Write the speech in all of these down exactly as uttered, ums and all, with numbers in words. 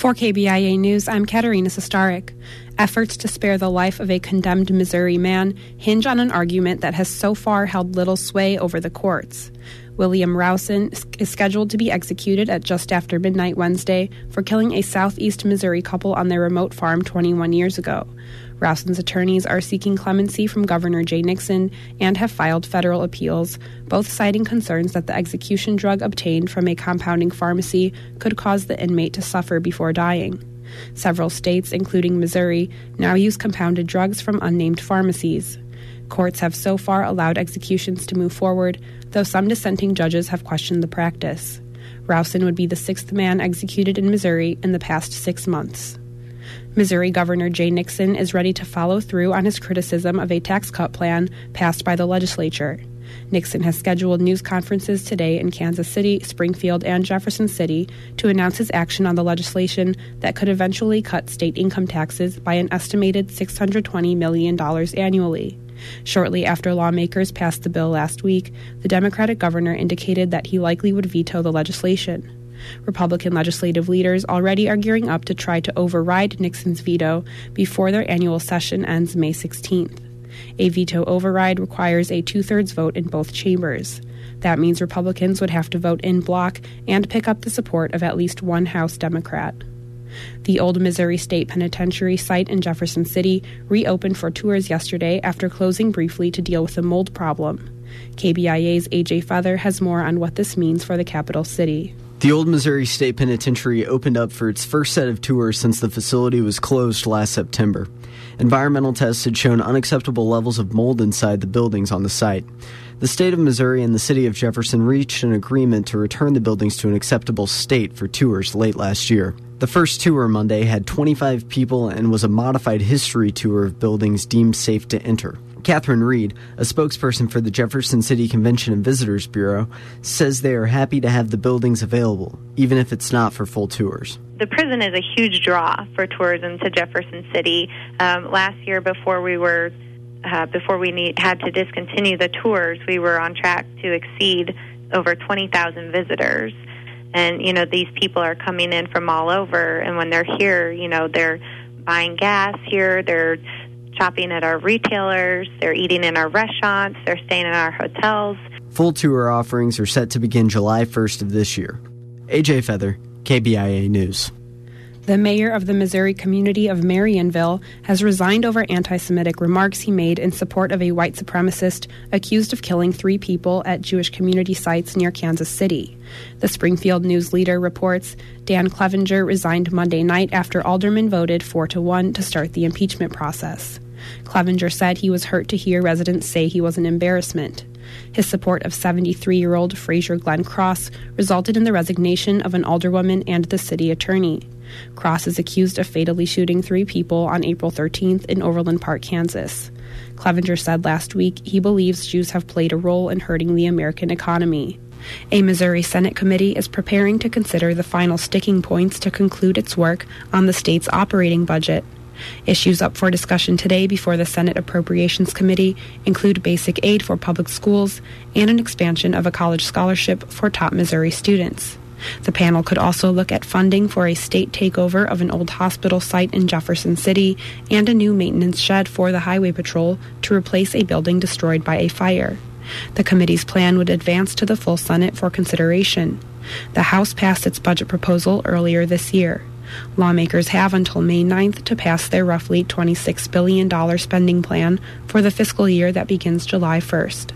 For K B I A News, I'm Katerina Sestarik. Efforts to spare the life of a condemned Missouri man hinge on an argument that has so far held little sway over the courts. William Rouson is scheduled to be executed at just after midnight Wednesday for killing a southeast Missouri couple on their remote farm twenty-one years ago. Rouson's attorneys are seeking clemency from Governor Jay Nixon and have filed federal appeals, both citing concerns that the execution drug obtained from a compounding pharmacy could cause the inmate to suffer before dying. Several states, including Missouri, now use compounded drugs from unnamed pharmacies. Courts have so far allowed executions to move forward, though some dissenting judges have questioned the practice. Rouson would be the sixth man executed in Missouri in the past six months. Missouri Governor Jay Nixon is ready to follow through on his criticism of a tax cut plan passed by the legislature. Nixon has scheduled news conferences today in Kansas City, Springfield, and Jefferson City to announce his action on the legislation that could eventually cut state income taxes by an estimated six hundred twenty million dollars annually. Shortly after lawmakers passed the bill last week, the Democratic governor indicated that he likely would veto the legislation. Republican legislative leaders already are gearing up to try to override Nixon's veto before their annual session ends May sixteenth. A veto override requires a two-thirds vote in both chambers. That means Republicans would have to vote in bloc and pick up the support of at least one House Democrat. The old Missouri State Penitentiary site in Jefferson City reopened for tours yesterday after closing briefly to deal with a mold problem. K B I A's A J Feather has more on what this means for the capital city. The old Missouri State Penitentiary opened up for its first set of tours since the facility was closed last September. Environmental tests had shown unacceptable levels of mold inside the buildings on the site. The state of Missouri and the city of Jefferson reached an agreement to return the buildings to an acceptable state for tours late last year. The first tour Monday had twenty-five people and was a modified history tour of buildings deemed safe to enter. Catherine Reed, a spokesperson for the Jefferson City Convention and Visitors Bureau, says they are happy to have the buildings available, even if it's not for full tours. The prison is a huge draw for tourism to Jefferson City. Um, last year, before we were uh, before we need, had to discontinue the tours, we were on track to exceed over twenty thousand visitors. And, you know, these people are coming in from all over, and when they're here, you know, they're buying gas here, they're shopping at our retailers, they're eating in our restaurants, they're staying in our hotels. Full tour offerings are set to begin July first of this year. A J Feather, K B I A News. The mayor of the Missouri community of Marionville has resigned over anti-Semitic remarks he made in support of a white supremacist accused of killing three people at Jewish community sites near Kansas City. The Springfield News Leader reports Dan Clevenger resigned Monday night after aldermen voted four to one to start the impeachment process. Clevenger said he was hurt to hear residents say he was an embarrassment. His support of seventy-three-year-old Fraser Glenn Cross resulted in the resignation of an alderwoman and the city attorney. Cross is accused of fatally shooting three people on April thirteenth in Overland Park, Kansas. Clevenger said last week he believes Jews have played a role in hurting the American economy. A Missouri Senate committee is preparing to consider the final sticking points to conclude its work on the state's operating budget. Issues up for discussion today before the Senate Appropriations Committee include basic aid for public schools and an expansion of a college scholarship for top Missouri students. The panel could also look at funding for a state takeover of an old hospital site in Jefferson City and a new maintenance shed for the Highway Patrol to replace a building destroyed by a fire. The committee's plan would advance to the full Senate for consideration. The House passed its budget proposal earlier this year. Lawmakers have until May ninth to pass their roughly twenty-six billion dollars spending plan for the fiscal year that begins July first.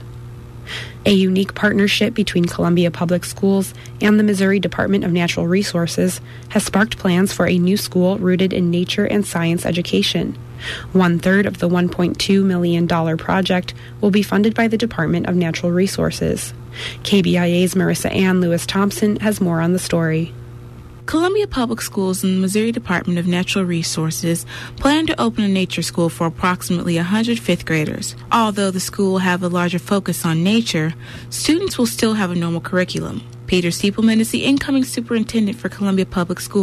A unique partnership between Columbia Public Schools and the Missouri Department of Natural Resources has sparked plans for a new school rooted in nature and science education. One-third of the one point two million dollars project will be funded by the Department of Natural Resources. K B I A's Marissa Ann Lewis-Thompson has more on the story. Columbia Public Schools and the Missouri Department of Natural Resources plan to open a nature school for approximately one hundred fifth graders. Although the school will have a larger focus on nature, students will still have a normal curriculum. Peter Stiepelman is the incoming superintendent for Columbia Public Schools.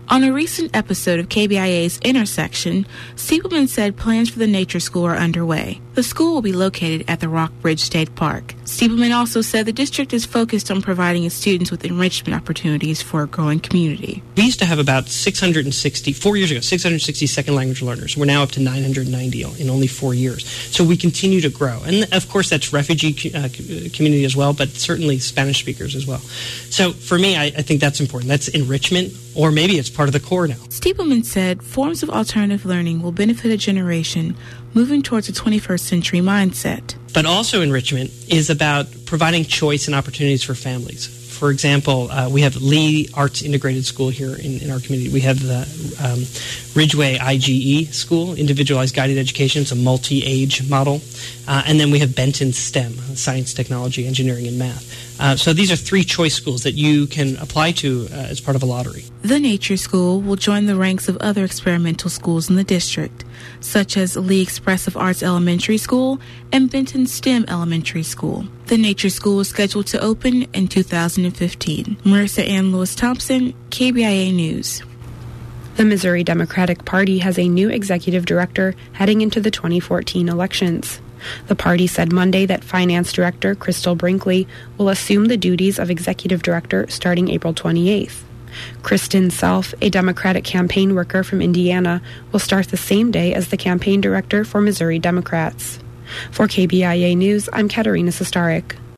On a recent episode of K B I A's Intersection, Stiepleman said plans for the nature school are underway. The school will be located at the Rockbridge State Park. Stiepleman also said the district is focused on providing its students with enrichment opportunities for a growing community. We used to have about six hundred sixty, four years ago, six hundred sixty second language learners. We're now up to nine hundred ninety in only four years. So we continue to grow. And of course, that's refugee uh, community as well, but certainly Spanish speakers as well. So for me, I, I think that's important. That's enrichment, or maybe it's part of the core now. Stiepleman said forms of alternative learning will benefit a generation moving towards a twenty-first century mindset. But also enrichment is about providing choice and opportunities for families. For example, uh, we have Lee Arts Integrated School here in, in our community. We have the um, Ridgeway I G E School, Individualized Guided Education. It's a multi-age model. Uh, and then we have Benton STEM, Science, Technology, Engineering, and Math. Uh, so these are three choice schools that you can apply to uh, as part of a lottery. The Nature School will join the ranks of other experimental schools in the district, such as Lee Expressive Arts Elementary School and Benton STEM Elementary School. The Nature School is scheduled to open in two thousand fifteen. Marissa Ann Lewis-Thompson, K B I A News. The Missouri Democratic Party has a new executive director heading into the twenty fourteen elections. The party said Monday that Finance Director Crystal Brinkley will assume the duties of Executive Director starting April twenty-eighth. Kristen Self, a Democratic campaign worker from Indiana, will start the same day as the campaign director for Missouri Democrats. For K B I A News, I'm Katerina Sestarik.